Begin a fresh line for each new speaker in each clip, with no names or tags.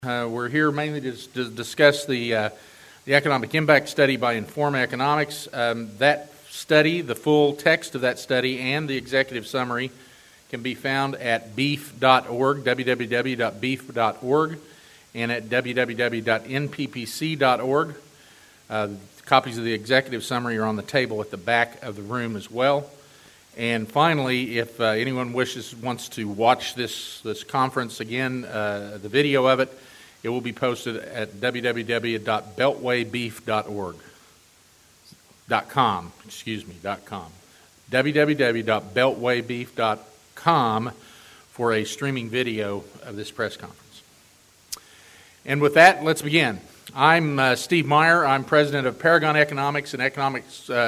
We're here mainly to discuss the economic impact study by Informa Economics. That study, the full text of that study, and the executive summary can be found at beef.org, www.beef.org, and at www.nppc.org. Copies of the executive summary are on the table at the back of the room as well. And finally, if anyone wants to watch this conference again, the video of it, it will be posted at www.beltwaybeef.com. www.beltwaybeef.com for a streaming video of this press conference. And with that, let's begin. I'm Steve Meyer. I'm president of Paragon Economics, an economic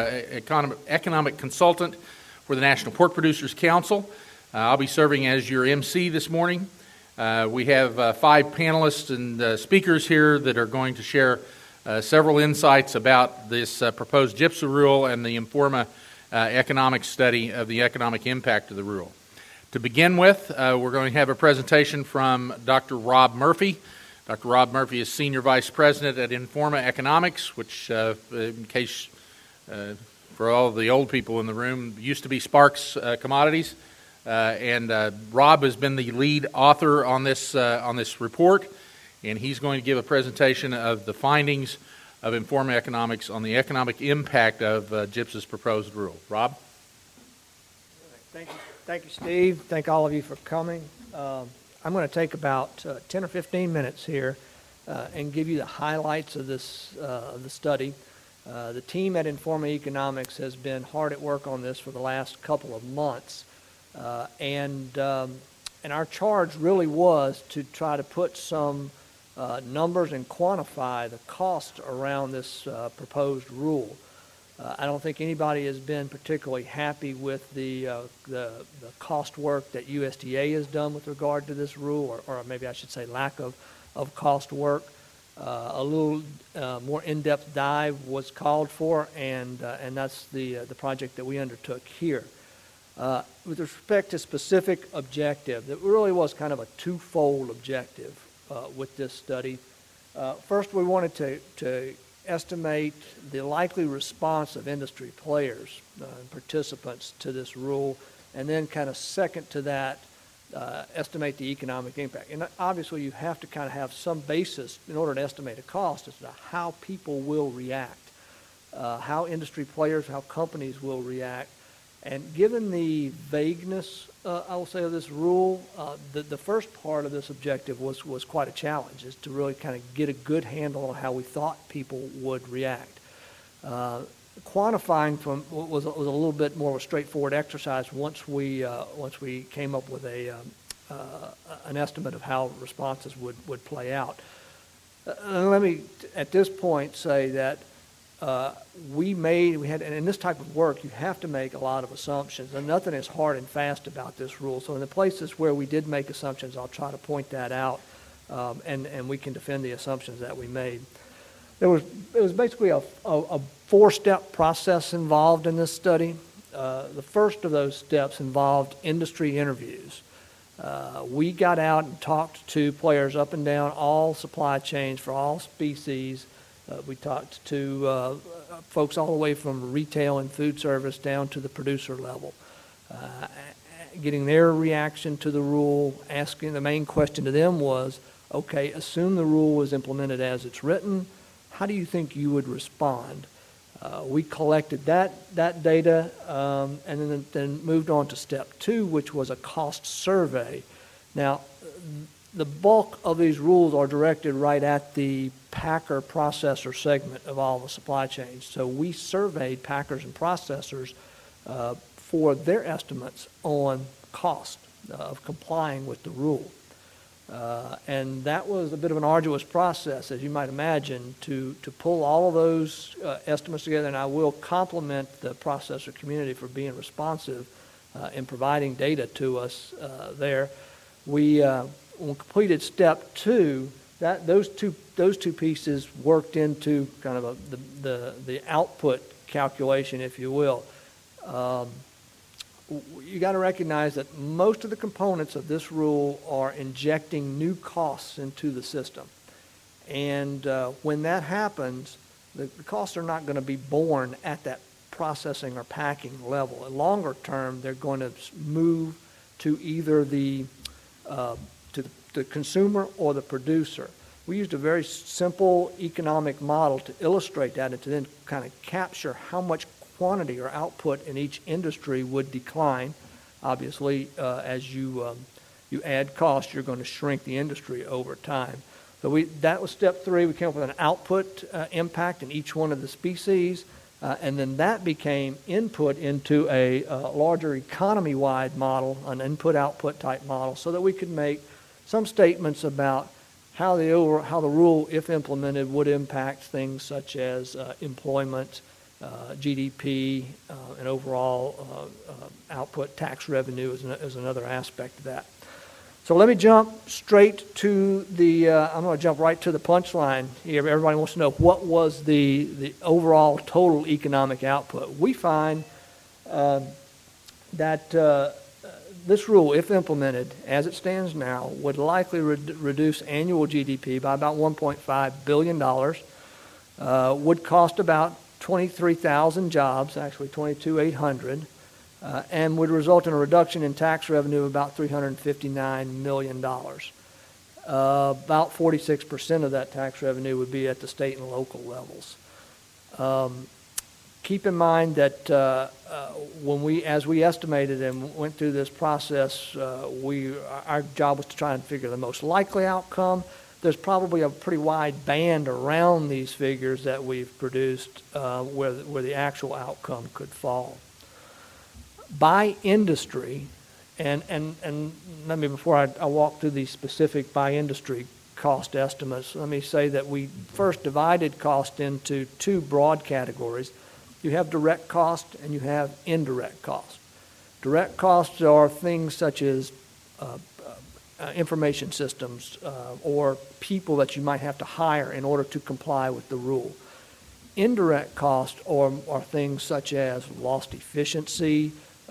consultant for the National Pork Producers Council. I'll be serving as your MC this morning. We have 5 panelists and speakers here that are going to share several insights about this proposed GIPSA rule and the Informa economic study of the economic impact of the rule. To begin with, we're going to have a presentation from Dr. Rob Murphy. Dr. Rob Murphy is Senior Vice President at Informa Economics, which, in case for all the old people in the room, used to be Sparks Commodities. And Rob has been the lead author on this report, and he's going to give a presentation of the findings of Informa Economics on the economic impact of GIPSA's proposed rule. Rob?
Thank you, Steve. Thank all of you for coming. I'm going to take about 10 or 15 minutes here and give you the highlights of this of the study. The team at Informa Economics has been hard at work on this for the last couple of months. And our charge really was to try to put some numbers and quantify the cost around this proposed rule. I don't think anybody has been particularly happy with the cost work that USDA has done with regard to this rule, or maybe I should say lack of cost work. A little more in-depth dive was called for, and that's the project that we undertook here. With respect to specific objective, it really was kind of a twofold objective with this study. First, we wanted to estimate the likely response of industry players and participants to this rule, and then kind of second to that, estimate the economic impact. And obviously, you have to kind of have some basis in order to estimate a cost as to how people will react, how industry players, how companies will react. And given the vagueness, I will say, of this rule, the first part of this objective was quite a challenge, is to really kind of get a good handle on how we thought people would react. Quantifying was a little bit more of a straightforward exercise once we came up with an estimate of how responses would play out. Let me at this point say that. We had, and in this type of work, you have to make a lot of assumptions, and nothing is hard and fast about this rule. So in the places where we did make assumptions, I'll try to point that out, and we can defend the assumptions that we made. It was basically a 4-step process involved in this study. The first of those steps involved industry interviews. We got out and talked to players up and down all supply chains for all species. We talked to folks all the way from retail and food service down to the producer level, getting their reaction to the rule. Asking the main question to them was, okay, assume the rule was implemented as it's written. How do you think you would respond? We collected that data and then moved on to step 2, which was a cost survey. Now, the bulk of these rules are directed right at the packer processor segment of all the supply chains. So we surveyed packers and processors for their estimates on cost of complying with the rule. And that was a bit of an arduous process, as you might imagine, to pull all of those estimates together. And I will compliment the processor community for being responsive in providing data to us there. When we completed step 2, those two pieces worked into kind of the output calculation, if you will. you got to recognize that most of the components of this rule are injecting new costs into the system. And when that happens, the costs are not going to be borne at that processing or packing level. In longer term, they're going to move to either the consumer or the producer. We used a very simple economic model to illustrate that and to then kind of capture how much quantity or output in each industry would decline. Obviously, as you add cost, you're going to shrink the industry over time. So that was step 3. We came up with an output impact in each one of the species, and then that became input into a larger economy-wide model, an input-output type model, so that we could make some statements about how the rule, if implemented, would impact things such as employment, GDP, and overall output. Tax revenue is another aspect of that. So let me jump straight to I'm going to jump right to the punchline here. Everybody wants to know what was the overall total economic output. We find that this rule, if implemented as it stands now, would likely reduce annual GDP by about $1.5 billion, would cost about 23,000 jobs, actually 22,800, and would result in a reduction in tax revenue of about $359 million. About 46% of that tax revenue would be at the state and local levels. Keep in mind that as we estimated and went through this process, our job was to try and figure the most likely outcome. There's probably a pretty wide band around these figures that we've produced where the actual outcome could fall. By industry, and let me, before I walk through these specific by industry cost estimates, let me say that we first divided cost into 2 broad categories. You have direct cost and you have indirect cost. Direct costs are things such as information systems or people that you might have to hire in order to comply with the rule. Indirect costs are things such as lost efficiency,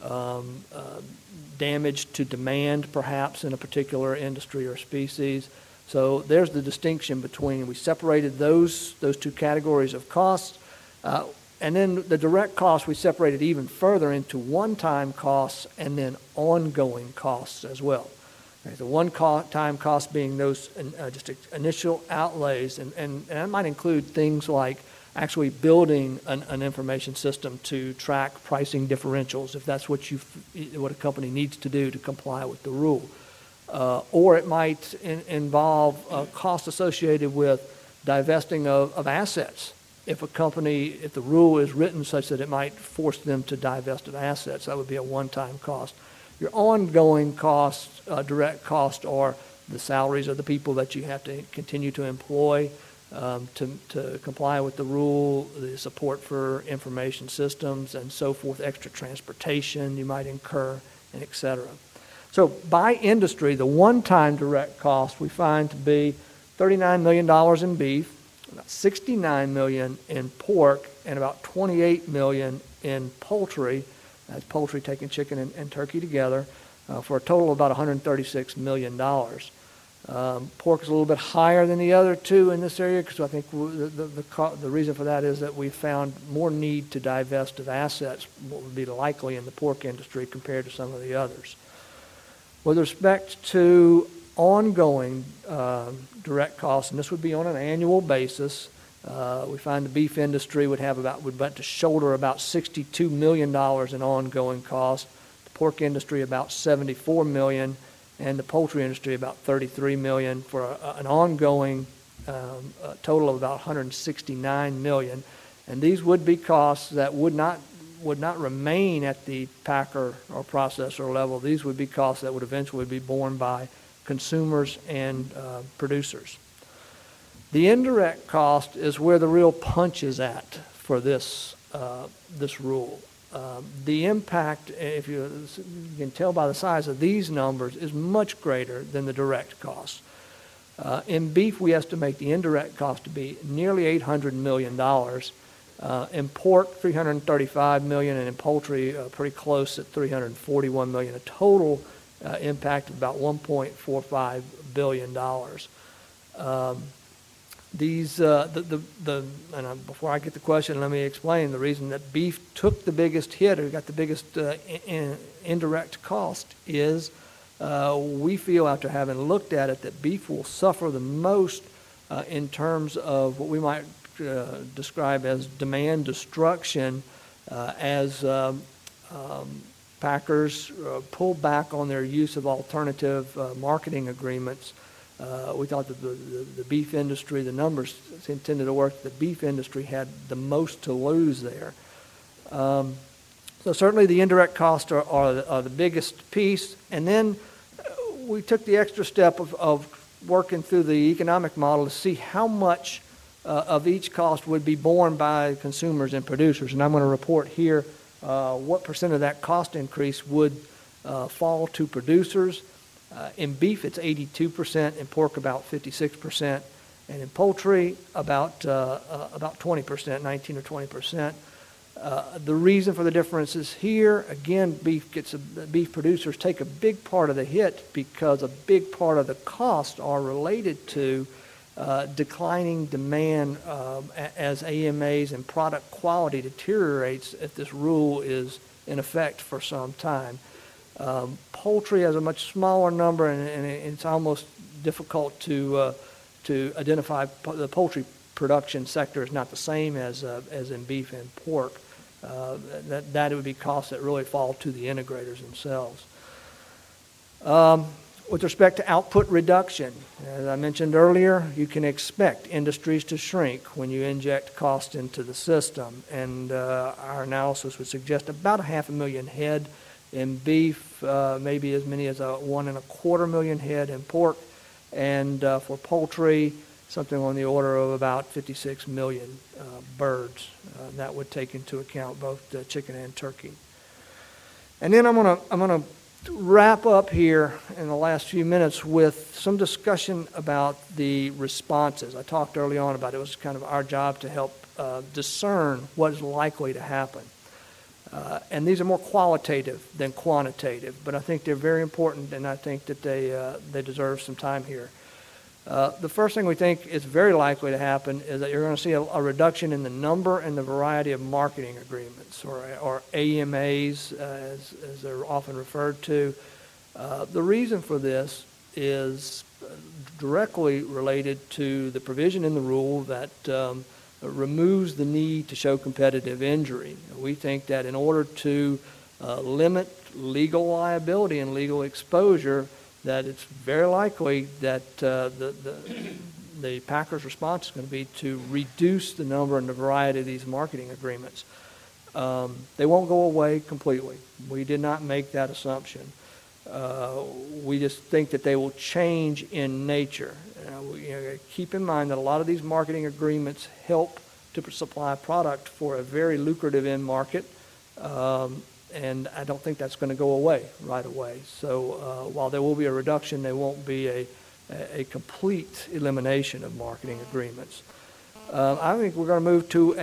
damage to demand perhaps in a particular industry or species. So there's the distinction between, we separated those 2 categories of costs, and then the direct costs we separated even further into one-time costs and then ongoing costs as well. Okay, the one-time cost being those just initial outlays, and that might include things like actually building an information system to track pricing differentials, if that's what a company needs to do to comply with the rule. Or it might involve costs associated with divesting of assets. If the rule is written such that it might force them to divest of assets, that would be a one-time cost. Your ongoing costs, direct costs, are the salaries of the people that you have to continue to employ to comply with the rule, the support for information systems and so forth, extra transportation you might incur, and et cetera. So by industry, the one-time direct cost we find to be $39 million in beef, about $69 million in pork, and about $28 million in poultry. That's poultry taking chicken and turkey together, for a total of about $136 million. Pork is a little bit higher than the other 2 in this area because I think the reason for that is that we found more need to divest of assets, what would be likely in the pork industry compared to some of the others. With respect to ongoing direct costs, and this would be on an annual basis, we find the beef industry would to shoulder about $62 million in ongoing costs, the pork industry about $74 million, and the poultry industry about $33 million, for an ongoing total of about $169 million. And these would be costs that would not remain at the packer or processor level. These would be costs that would eventually be borne by consumers and producers. The indirect cost is where the real punch is at for this rule. The impact, if you can tell by the size of these numbers, is much greater than the direct costs. In beef, we estimate the indirect cost to be nearly $800 million. In pork, $335 million, and in poultry, pretty close at $341 million. A total impact of about $1.45 billion. Before I get the question, let me explain the reason that beef took the biggest hit or got the biggest indirect cost is we feel, after having looked at it, that beef will suffer the most in terms of what we might describe as demand destruction as packers pull back on their use of alternative marketing agreements. We thought that the beef industry, the numbers intended to work, the beef industry had the most to lose there. So certainly the indirect costs are the biggest piece. And then we took the extra step of working through the economic model to see how much of each cost would be borne by consumers and producers. And I'm going to report here what percent of that cost increase would fall to producers. In beef, it's 82%, in pork about 56%, and in poultry about 20%, 19 or 20%. The reason for the difference is here, again, beef producers take a big part of the hit because a big part of the costs are related to declining demand as AMAs and product quality deteriorates if this rule is in effect for some time. Poultry has a much smaller number, and it's almost difficult to identify. The poultry production sector is not the same as in beef and pork. That would be costs that really fall to the integrators themselves. With respect to output reduction, as I mentioned earlier, you can expect industries to shrink when you inject cost into the system, and our analysis would suggest about 500,000 head in beef, maybe as many as 1.25 million head in pork, and for poultry, something on the order of about 56 million birds. That would take into account both chicken and turkey. And then I'm gonna wrap up here in the last few minutes with some discussion about the responses. I talked early on about it was kind of our job to help discern what is likely to happen. And these are more qualitative than quantitative, but I think they're very important, and I think that they deserve some time here. The first thing we think is very likely to happen is that you're going to see a reduction in the number and the variety of marketing agreements, or AMAs, as they're often referred to. The reason for this is directly related to the provision in the rule that removes the need to show competitive injury. We think that in order to limit legal liability and legal exposure, that it's very likely that the packer's response is going to be to reduce the number and the variety of these marketing agreements. They won't go away completely. We did not make that assumption. We just think that they will change in nature. Keep in mind that a lot of these marketing agreements help to supply product for a very lucrative end market, and I don't think that's going to go away right away. So while there will be a reduction, there won't be a complete elimination of marketing agreements. I think we're going to move to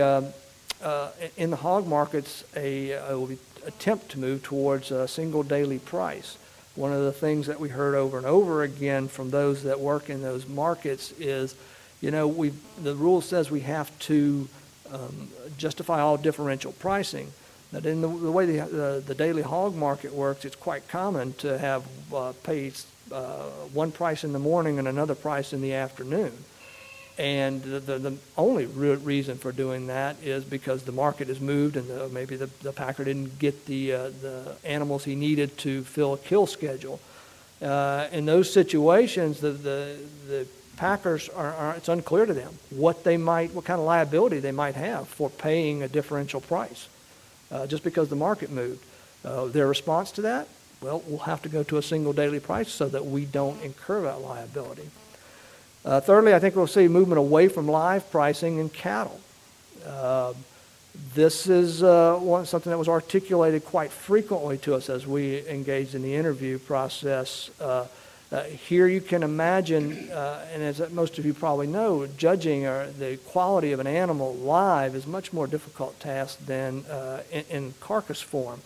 in the hog markets, we'll attempt to move towards a single daily price. One of the things that we heard over and over again from those that work in those markets is, the rule says we have to justify all differential pricing. That in the way the daily hog market works, it's quite common to have paid one price in the morning and another price in the afternoon. And the only reason for doing that is because the market has moved and maybe the packer didn't get the animals he needed to fill a kill schedule. In those situations, the packers it's unclear to them what kind of liability they might have for paying a differential price just because the market moved. Their response to that, well, we'll have to go to a single daily price so that we don't incur that liability. Thirdly, I think we'll see movement away from live pricing in cattle. This is something that was articulated quite frequently to us as we engaged in the interview process. Here you can imagine, and as most of you probably know, judging the quality of an animal live is much more difficult task than in carcass form.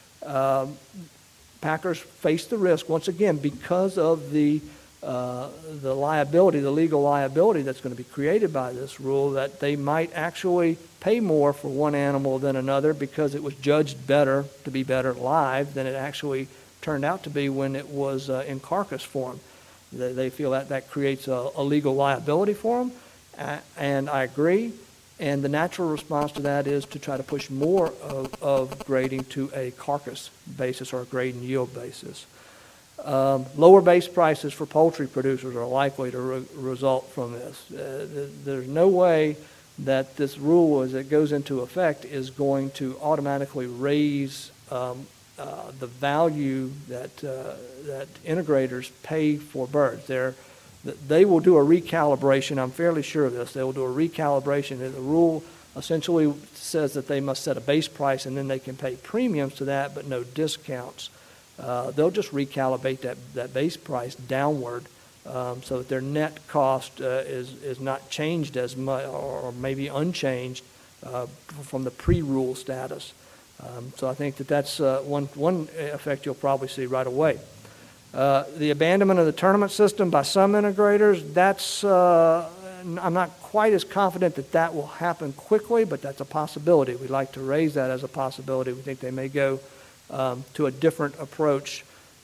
Packers face the risk, once again, because of the liability, the legal liability that's going to be created by this rule, that they might actually pay more for one animal than another because it was judged better to be better live than it actually turned out to be when it was in carcass form. They feel that creates a legal liability for them, and I agree. And the natural response to that is to try to push more of grading to a carcass basis or a grade and yield basis. Lower base prices for poultry producers are likely to result from this. There's no way that this rule, as it goes into effect, is going to automatically raise the value that integrators pay for birds. They will do a recalibration. I'm fairly sure of this. They will do a recalibration. The rule essentially says that they must set a base price and then they can pay premiums to that, but no discounts. They'll just recalibrate that base price downward so that their net cost is not changed as much, or maybe unchanged from the pre-rule status. So I think that's one effect you'll probably see right away. The abandonment of the tournament system by some integrators, I'm not quite as confident that will happen quickly, but that's a possibility. We'd like to raise that as a possibility. We think they may go to a different approach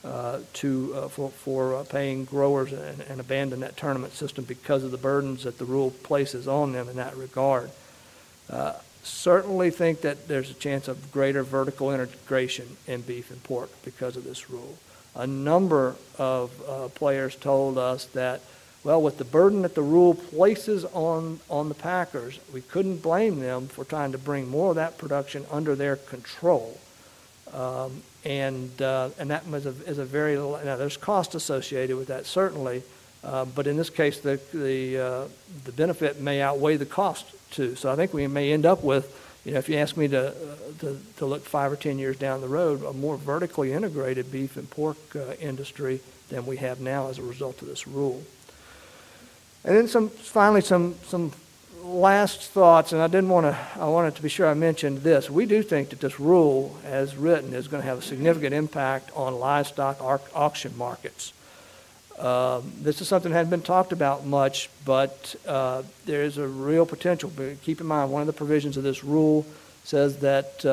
for paying growers and abandon that tournament system because of the burdens that the rule places on them in that regard. Certainly think that there's a chance of greater vertical integration in beef and pork because of this rule. A number of players told us that, well, with the burden that the rule places on the packers, we couldn't blame them for trying to bring more of that production under their control. And that is a very, now there's cost associated with that certainly, but in this case the benefit may outweigh the cost too. So I think we may end up with, if you ask me to look 5 or 10 years down the road, a more vertically integrated beef and pork industry than we have now as a result of this rule. And then finally some last thoughts, and I wanted to be sure I mentioned this. We do think that this rule, as written, is going to have a significant impact on livestock auction markets. This is something that hadn't been talked about much, but there is a real potential. But keep in mind, one of the provisions of this rule says that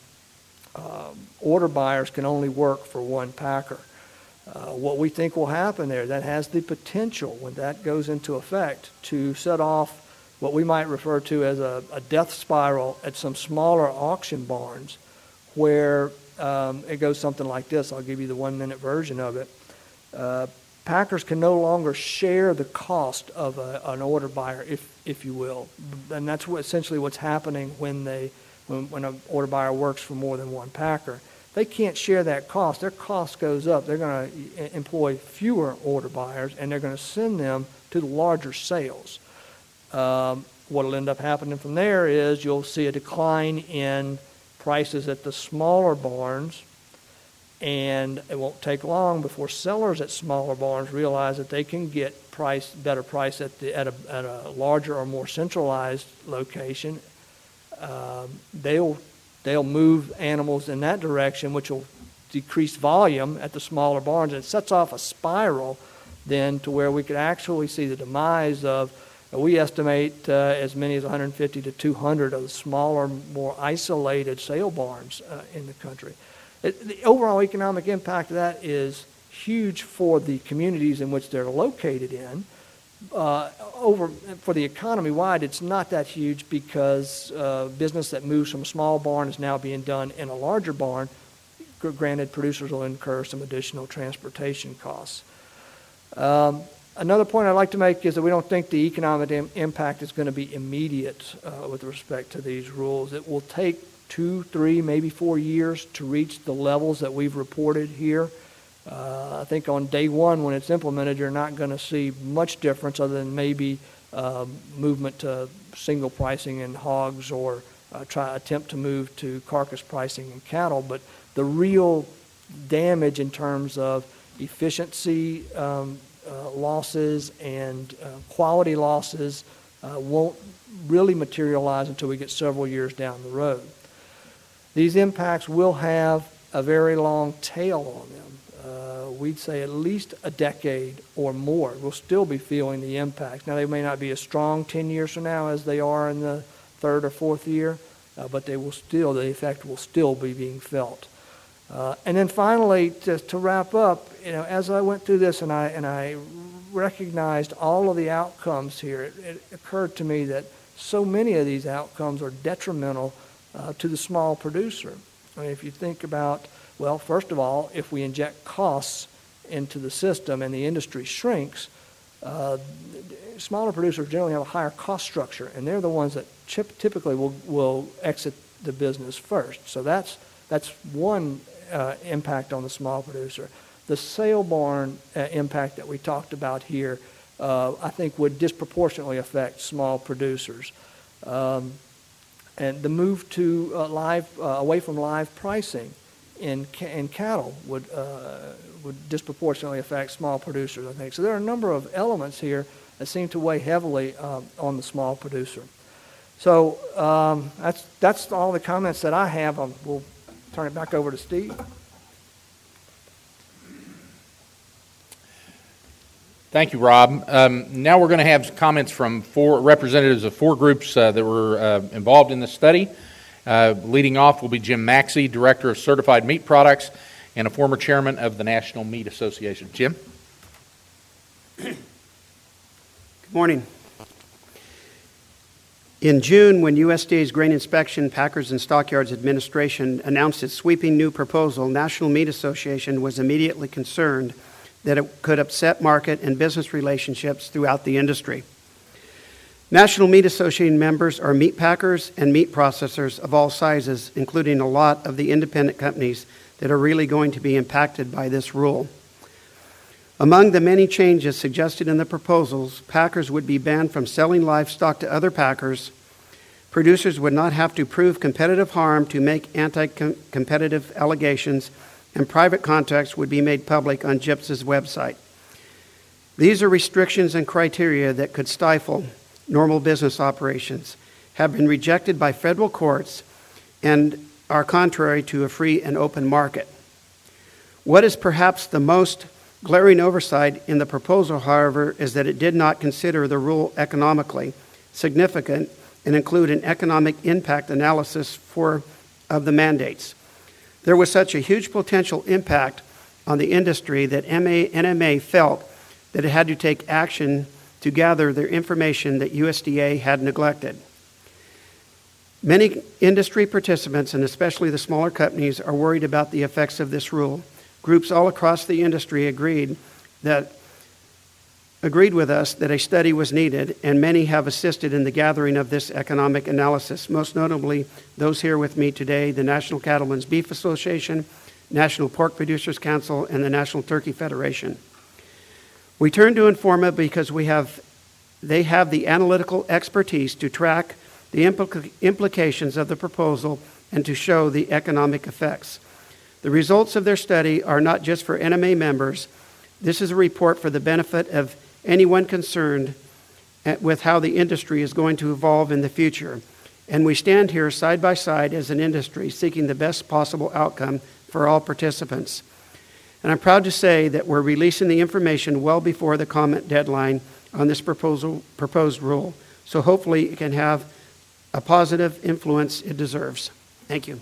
order buyers can only work for one packer. What we think will happen there, that has the potential, when that goes into effect, to set off what we might refer to as a death spiral at some smaller auction barns, where it goes something like this. I'll give you the 1-minute version of it. Packers can no longer share the cost of an order buyer, if you will, and that's essentially what's happening when an order buyer works for more than one packer. They can't share that cost. Their cost goes up. They're going to employ fewer order buyers, and they're going to send them to the larger sales. What will end up happening from there is you'll see a decline in prices at the smaller barns, and it won't take long before sellers at smaller barns realize that they can get better price at a larger or more centralized location. They'll move animals in that direction, which will decrease volume at the smaller barns, and it sets off a spiral then to where we could actually see the demise of, we estimate as many as 150 to 200 of the smaller, more isolated sale barns in the country. The overall economic impact of that is huge for the communities in which they're located in. For the economy-wide, it's not that huge because business that moves from a small barn is now being done in a larger barn. Granted, producers will incur some additional transportation costs. Another point I'd like to make is that we don't think the economic impact is going to be immediate with respect to these rules. It will take 2, 3, maybe 4 years to reach the levels that we've reported here. I think on day one, when it's implemented, you're not going to see much difference other than maybe movement to single pricing in hogs or attempt to move to carcass pricing in cattle. But the real damage in terms of efficiency losses and quality losses won't really materialize until we get several years down the road. These impacts will have a very long tail on them. We'd say at least a decade or more. We'll still be feeling the impacts. Now, they may not be as strong 10 years from now as they are in the third or fourth year, but the effect will still be being felt. And then finally, to wrap up, as I went through this and I recognized all of the outcomes here, it occurred to me that so many of these outcomes are detrimental to the small producer. I mean, if you think about, well, first of all, if we inject costs into the system and the industry shrinks, smaller producers generally have a higher cost structure, and they're the ones that typically will exit the business first. So that's one impact on the small producer. The sale barn impact that we talked about here, I think would disproportionately affect small producers. And the move to away from live pricing in cattle would disproportionately affect small producers, I think. So there are a number of elements here that seem to weigh heavily on the small producer. So that's all the comments that I have. We'll turn it back over to Steve.
Thank you, Rob. Now we're going to have comments from four representatives of four groups that were involved in this study. Leading off will be Jim Maxey, Director of Certified Meat Products and a former chairman of the National Meat Association. Jim?
Good morning. In June, when USDA's Grain Inspection, Packers and Stockyards Administration announced its sweeping new proposal, National Meat Association was immediately concerned that it could upset market and business relationships throughout the industry. National Meat Association members are meat packers and meat processors of all sizes, including a lot of the independent companies that are really going to be impacted by this rule. Among the many changes suggested in the proposals, packers would be banned from selling livestock to other packers. Producers would not have to prove competitive harm to make anti-competitive allegations, and private contracts would be made public on GIPS's website. These are restrictions and criteria that could stifle normal business operations, have been rejected by federal courts, and are contrary to a free and open market. What is perhaps the most glaring oversight in the proposal, however, is that it did not consider the rule economically significant and include an economic impact analysis of the mandates. There was such a huge potential impact on the industry that NMA felt that it had to take action to gather the information that USDA had neglected. Many industry participants, and especially the smaller companies, are worried about the effects of this rule. Groups all across the industry agreed with us that a study was needed, and many have assisted in the gathering of this economic analysis, most notably those here with me today, the National Cattlemen's Beef Association, National Pork Producers Council, and the National Turkey Federation. We turn to Informa because they have the analytical expertise to track the implications of the proposal and to show the economic effects. The results of their study are not just for NMA members. This is a report for the benefit of anyone concerned with how the industry is going to evolve in the future. And we stand here side by side as an industry seeking the best possible outcome for all participants. And I'm proud to say that we're releasing the information well before the comment deadline on this proposed rule. So hopefully it can have a positive influence it deserves. Thank you.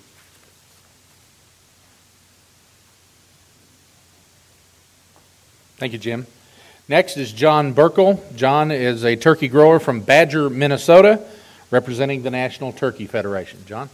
Thank you, Jim. Next is John Burkle. John is a turkey grower from Badger, Minnesota, representing the National Turkey Federation. John?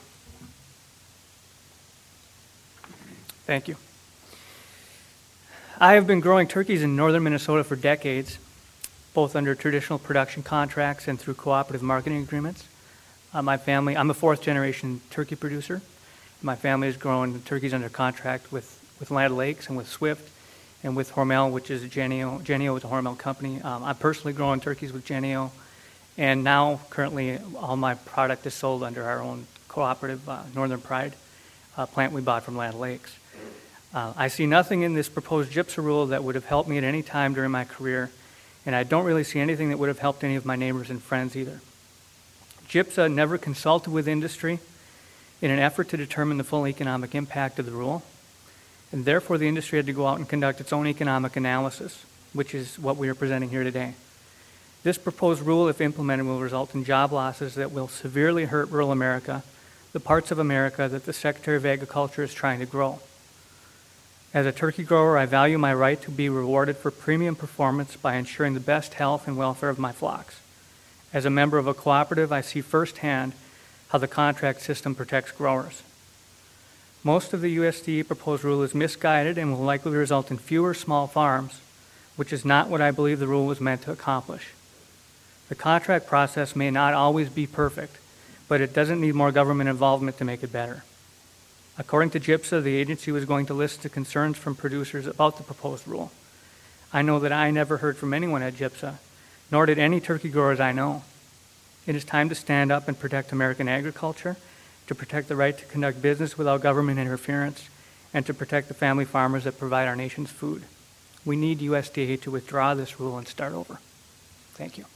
Thank you. I have been growing turkeys in northern Minnesota for decades, both under traditional production contracts and through cooperative marketing agreements. My family, I'm a fourth-generation turkey producer. My family is growing turkeys under contract with Land Lakes and with Swift and with Hormel, which is Jennie-O. Jennie-O is a Hormel company. I'm personally growing turkeys with Jennie-O, and now currently all my product is sold under our own cooperative Northern Pride plant we bought from Land Lakes. I see nothing in this proposed GIPSA rule that would have helped me at any time during my career, and I don't really see anything that would have helped any of my neighbors and friends either. GIPSA never consulted with industry in an effort to determine the full economic impact of the rule, and therefore the industry had to go out and conduct its own economic analysis, which is what we are presenting here today. This proposed rule, if implemented, will result in job losses that will severely hurt rural America, the parts of America that the Secretary of Agriculture is trying to grow. As a turkey grower, I value my right to be rewarded for premium performance by ensuring the best health and welfare of my flocks. As a member of a cooperative, I see firsthand how the contract system protects growers. Most of the USDA proposed rule is misguided and will likely result in fewer small farms, which is not what I believe the rule was meant to accomplish. The contract process may not always be perfect, but it doesn't need more government involvement to make it better. According to GIPSA, the agency was going to list the concerns from producers about the proposed rule. I know that I never heard from anyone at GIPSA, nor did any turkey growers I know. It is time to stand up and protect American agriculture, to protect the right to conduct business without government interference, and to protect the family farmers that provide our nation's food. We need USDA to withdraw this rule and start over. Thank you.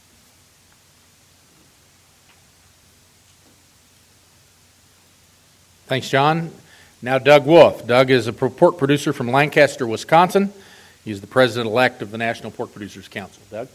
Thanks, John. Now Doug Wolf. Doug is a pork producer from Lancaster, Wisconsin. He's the president-elect of the National Pork Producers Council. Doug?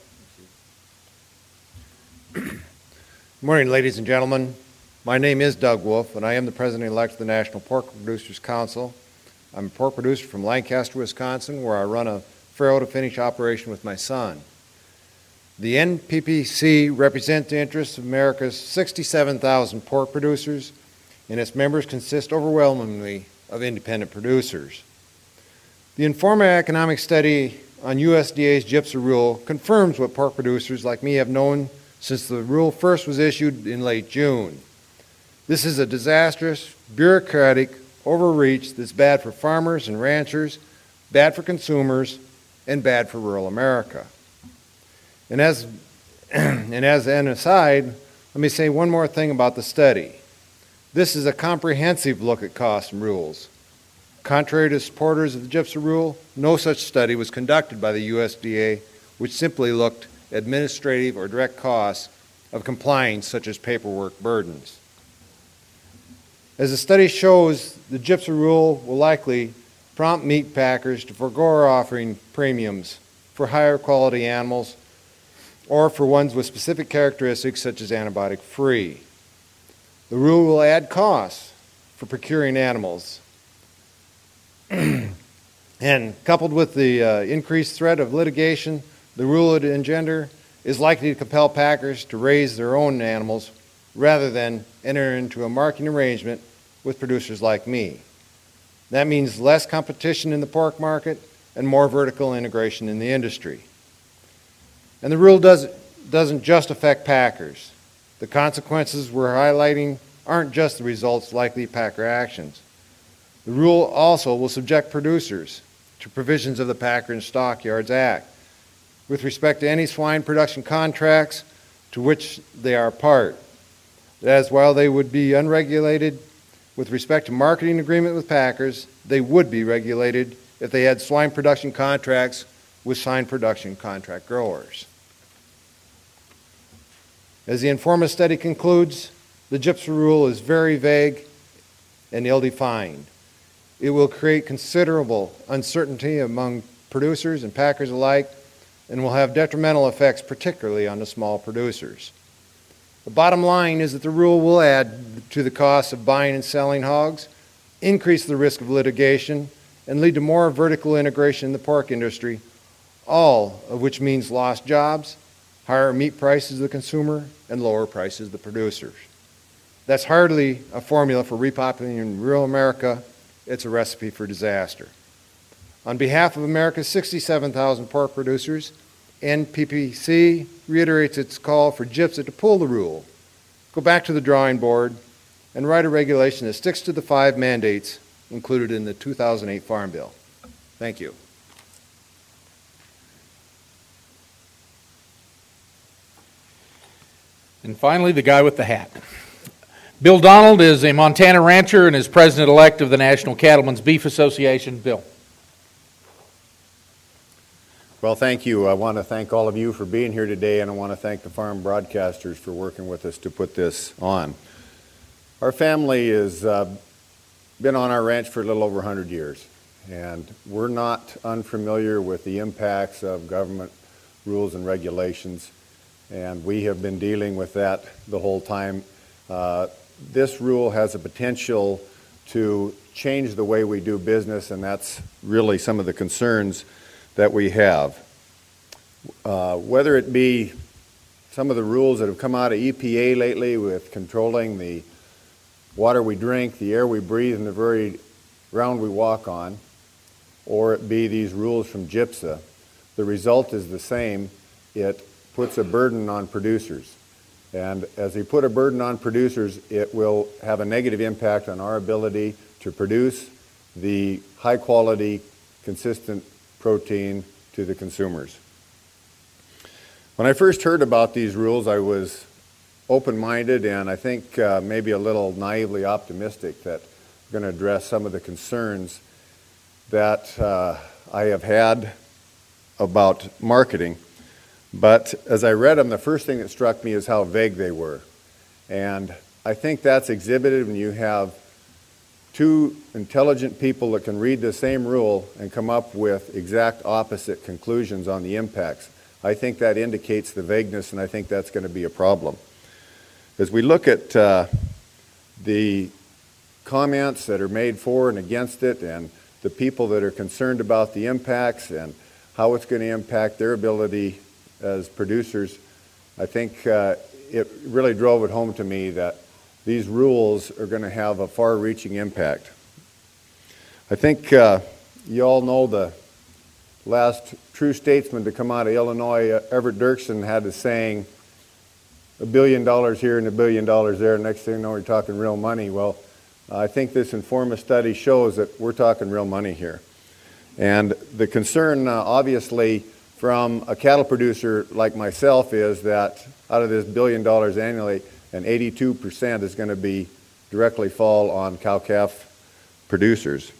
Good morning, ladies and gentlemen. My name is Doug Wolf, and I am the president-elect of the National Pork Producers Council. I'm a pork producer from Lancaster, Wisconsin, where I run a farrow-to-finish operation with my son. The NPPC represents the interests of America's 67,000 pork producers, and its members consist overwhelmingly of independent producers. The Informa Economic Study on USDA's GIPSA rule confirms what pork producers like me have known since the rule first was issued in late June. This is a disastrous, bureaucratic overreach that's bad for farmers and ranchers, bad for consumers, and bad for rural America. And as an aside, let me say one more thing about the study. This is a comprehensive look at costs and rules. Contrary to supporters of the GIPSA rule, no such study was conducted by the USDA, which simply looked at administrative or direct costs of complying, such as paperwork burdens. As the study shows, the GIPSA rule will likely prompt meat packers to forego offering premiums for higher quality animals or for ones with specific characteristics such as antibiotic-free. The rule will add costs for procuring animals. And coupled with the increased threat of litigation the rule would engender is likely to compel packers to raise their own animals rather than enter into a marketing arrangement with producers like me. That means less competition in the pork market and more vertical integration in the industry. And the rule doesn't just affect packers. The consequences we're highlighting aren't just the results of likely packer actions. The rule also will subject producers to provisions of the Packer and Stockyards Act with respect to any swine production contracts to which they are part. As while they would be unregulated with respect to marketing agreement with packers, they would be regulated if they had swine production contracts with swine production contract growers. As the Informa study concludes, the GIPSA rule is very vague and ill-defined. It will create considerable uncertainty among producers and packers alike and will have detrimental effects, particularly on the small producers. The bottom line is that the rule will add to the cost of buying and selling hogs, increase the risk of litigation, and lead to more vertical integration in the pork industry, all of which means lost jobs, higher meat prices to the consumer, and lower prices to the producers. That's hardly a formula for repopulating rural America. It's a recipe for disaster. On behalf of America's 67,000 pork producers, NPPC reiterates its call for GIPSA to pull the rule, go back to the drawing board, and write a regulation that sticks to the 5 mandates included in the 2008 Farm Bill. Thank you.
And finally, the guy with the hat. Bill Donald is a Montana rancher and is president-elect of the National Cattlemen's Beef Association. Bill.
Well, thank you. I want to thank all of you for being here today, and I want to thank the farm broadcasters for working with us to put this on. Our family has been on our ranch for a little over 100 years, and we're not unfamiliar with the impacts of government rules and regulations, and we have been dealing with that the whole time. This rule has a potential to change the way we do business, and that's really some of the concerns that we have. Whether it be some of the rules that have come out of EPA lately with controlling the water we drink, the air we breathe, and the very ground we walk on, or it be these rules from GIPSA, the result is the same. It puts a burden on producers. And as they put a burden on producers, it will have a negative impact on our ability to produce the high quality, consistent protein to the consumers. When I first heard about these rules, I was open-minded and I think maybe a little naively optimistic that we're going to address some of the concerns that I have had about marketing. But as I read them, the first thing that struck me is how vague they were. And I think that's exhibited when you have two intelligent people that can read the same rule and come up with exact opposite conclusions on the impacts. I think that indicates the vagueness, and I think that's going to be a problem. As we look at the comments that are made for and against it, and the people that are concerned about the impacts and how it's going to impact their ability as producers, I think it really drove it home to me that these rules are going to have a far-reaching impact. I think you all know the last true statesman to come out of Illinois, Everett Dirksen, had the saying, $1 billion here and $1 billion there. Next thing you know, we're talking real money. Well, I think this Informa study shows that we're talking real money here. And the concern, obviously, from a cattle producer like myself is that out of this $1 billion annually, and 82% is going to be directly fall on cow-calf producers.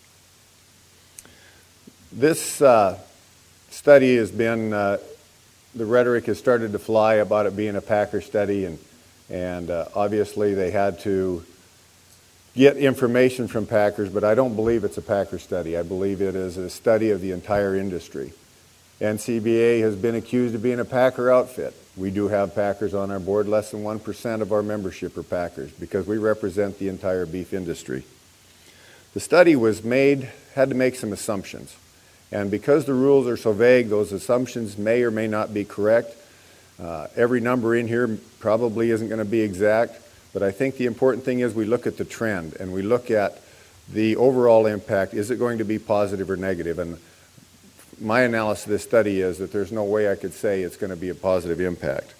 This study has been, the rhetoric has started to fly about it being a Packer study, and obviously they had to get information from Packers, but I don't believe it's a Packer study. I believe it is a study of the entire industry. NCBA has been accused of being a Packer outfit. We do have Packers on our board. Less than 1% of our membership are Packers because we represent the entire beef industry. The study was made, had to make some assumptions. And because the rules are so vague, those assumptions may or may not be correct. Every number in here probably isn't going to be exact, but I think the important thing is we look at the trend and we look at the overall impact. Is it going to be positive or negative? And my analysis of this study is that there's no way I could say it's going to be a positive impact.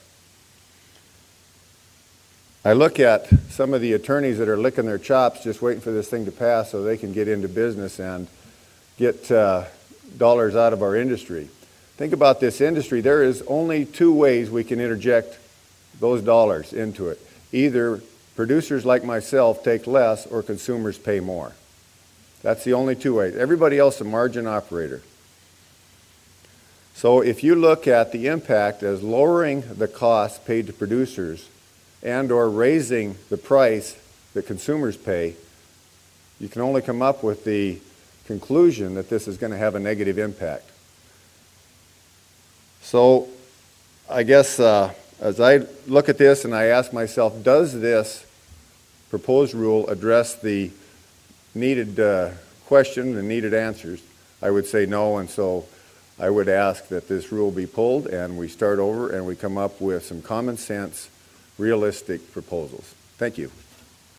I look at some of the attorneys that are licking their chops just waiting for this thing to pass so they can get into business and get dollars out of our industry. Think about this industry. There is only two ways we can interject those dollars into it. Either producers like myself take less or consumers pay more. That's the only two ways. Everybody else is a margin operator. So if you look at the impact as lowering the cost paid to producers and or raising the price that consumers pay, you can only come up with the conclusion that this is going to have a negative impact. So I guess as I look at this and I ask myself, does this proposed rule address the needed question and needed answers? I would say no, and so I would ask that this rule be pulled and we start over and we come up with some common sense, realistic proposals. Thank you.